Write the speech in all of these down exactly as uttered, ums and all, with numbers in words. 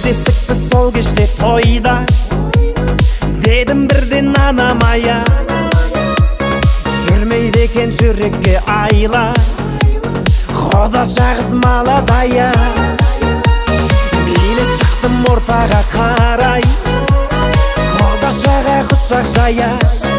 кездестікпіз сол кеште тойда. Дедім бірден анамая, жүрмейді екен жүрекке айла, Құдаша қыз маладая. Билеп шықтым ортаға қарай, Құдашаға құшақ жая.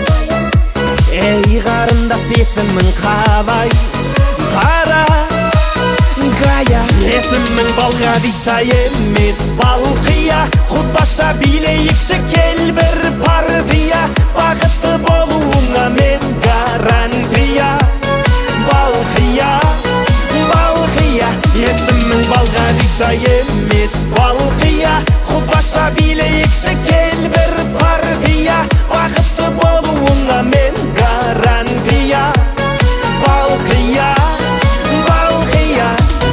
Ей қарындас есімің қалай? Бара Гая. Есімің Балғадиша емес Балқия. Құдаша билейікші кел бір партия, бақытты болуыңа мен гарантия. Балқия, Балқия. Есімің Балғадиша емес Балқия. Құдаша билейікші кел бір партия, бақытты болуыңа мен гарантия. Балқия, Балқия.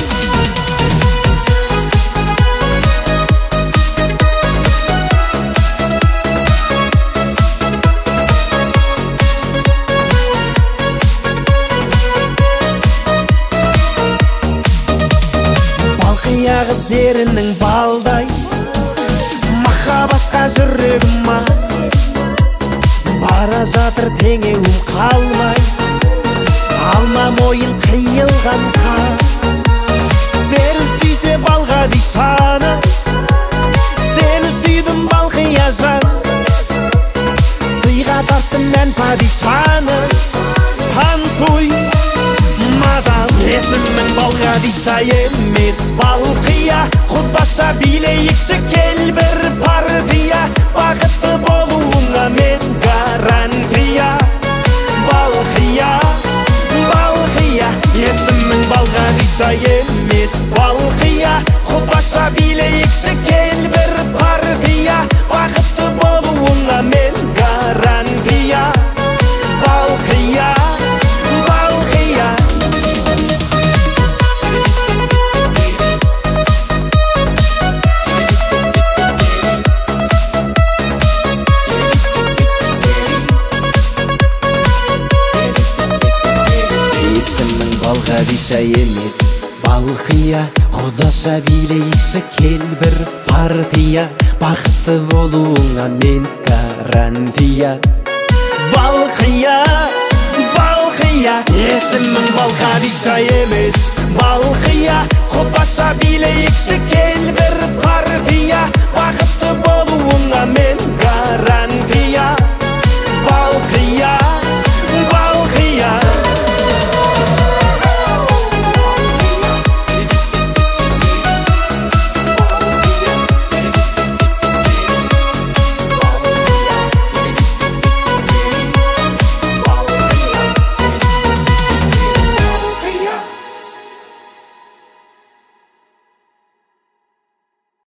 Балқия қыз ерінің балдай, махаббатқа жүрегім мас. Бара жатыр теңеуім қалмай, алма мойын қиылған қас. Сені сүйсе Балғадишаны, сені сүйдім Балқия жан. Сыйға тарттым мән падишаны, танцуй мадам. Есімің Балғадиша емес Балқия. Құдаша билейікші кел бір партия, бақытты болуыңа мен гарантия. Балқия, Балқия. Есімің Балғадиша емес Балқия. Құдаша билейікші кел бір партия, бақытты болуыңа мен гарантия. Балқия, Балқия. Есімің Балғадиша емес Балқия. Құдаша билейікші кел бір партия, бақытты болуыңа мен гарантия. Балқия, Балқия. Есімің Балғадиша емес Балқия. Құдаша билейікші кел бір